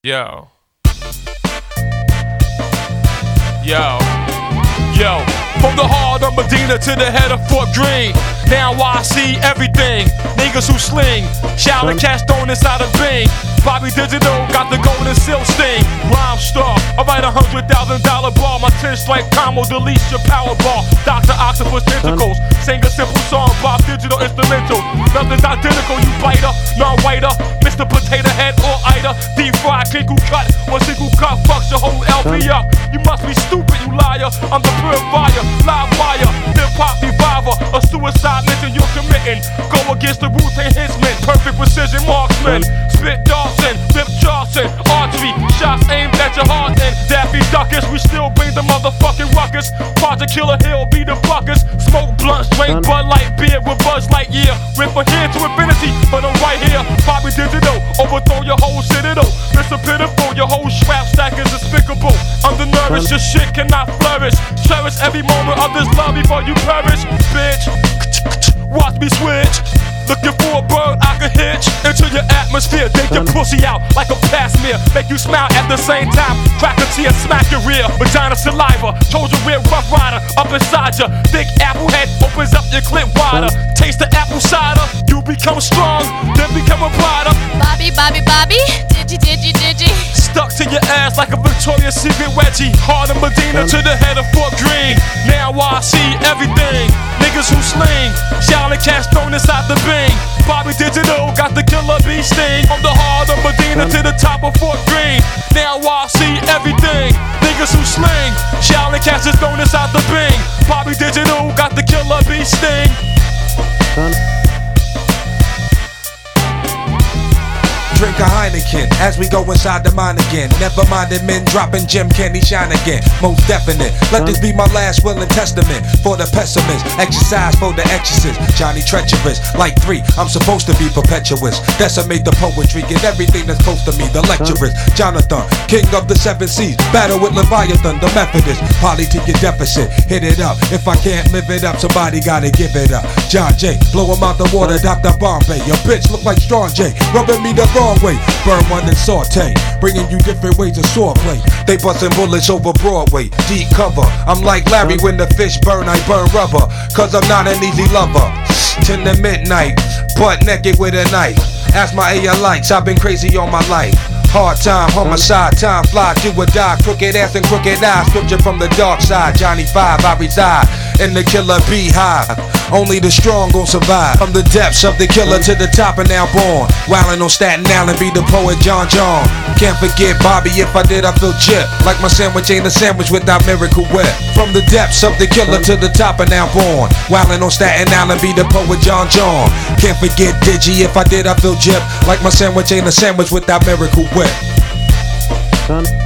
Yo. From the heart of Medina to the head of Fort Greene. Now I see everything. Niggas who sling, shouting cash thrown inside a bean. Bobby Digital got the golden silk sting. Rhyme star, I write $100,000 bar. My 10-strike combo deletes your power bar. Dr. Octopus tentacles, sing a simple song. Bob Digital instrumental. Nothing's identical, you biter, non-whiter. Mr. Potato Head or Ida. Deep fried, kinky cut. One single cut fucks your whole LP up. You must be stupid, you liar. I'm the purifier, live wire, hip-hop reviver. A suicide mission you're committing. Go against the Wu-Tang Henchmen. Perfect precision marksman. Spit Dawson, Flip Charleston. Archery, shots aimed at your heart. And Daffy Duckers, we still bring the motherfucking ruckus. Project Killer Hill, be the buckers. Smoke blunts, drink Bud Light beer with Buzz Lightyear. Rip from here to infinity, but I'm right here. Bobby Digital, overthrow your whole citadel. Mr. Pitiful, your whole strap stack is despicable. Undernourished, your shit cannot flourish. Cherish every moment of this love before you perish. Bitch, watch me switch. Looking for a bird I can hitch into your atmosphere. Dig your pussy out like a past-meal. Make you smile at the same time. Crack a tear, smack your rear. Vagina saliva, told you we're rough rider. Up inside ya, thick apple head opens up your clit wider. Taste the apple cider, you become strong, then become a rider. Bobby, digi. Stuck to your ass like a Victoria's Secret wedgie. Heart of Medina to the head of Fort Greene. Now I see everything. Niggas who sling, shouting cash thrown inside the bean. Bobby Digital got the killer bee sting. From the heart of Medina to the top of Fort Greene. Now I see everything. Niggas who sling, shouting cash is thrown inside the bean. Bobby Digital got the killer bee sting. Drink a Heineken as we go inside the mine again. Never minded men dropping Jim Kenny shine again. Most definite. Let this be my last will and testament for the pessimist. Exercise for the exorcist. Johnny treacherous. Like 3, I'm supposed to be perpetuous. Decimate the poetry. Get everything that's close to me. The lecturist. Jonathan, king of the 7 seas. Battle with Leviathan, the Methodist. Poly to your deficit. Hit it up. If I can't live it up, somebody gotta give it up. John Jay, blow him out the water. Dr. Bombay. Your bitch look like Strong J. Rubbing me the wrong way, burn one and saute, bringing you different ways of swordplay. They bustin' bullets over Broadway, deep cover. I'm like Larry when the fish burn, I burn rubber, cause I'm not an easy lover. 10 to midnight, butt naked with a knife. Ask my AR lights, I've been crazy all my life. Hard time, homicide, time fly, do or die. Crooked ass and crooked eyes, scripture from the dark side. Johnny 5, I reside in the killer beehive. Only the strong gon' survive. From the depths of the killer to the top and now born. Wildin' on Staten Island, be the poet John. Can't forget Bobby, if I did I feel chip. Like my sandwich ain't a sandwich without Miracle Whip. From the depths of the killer to the top and now born. Wildin' on Staten Island, be the poet John. Can't forget Digi, if I did I feel chip. Like my sandwich ain't a sandwich without Miracle Whip.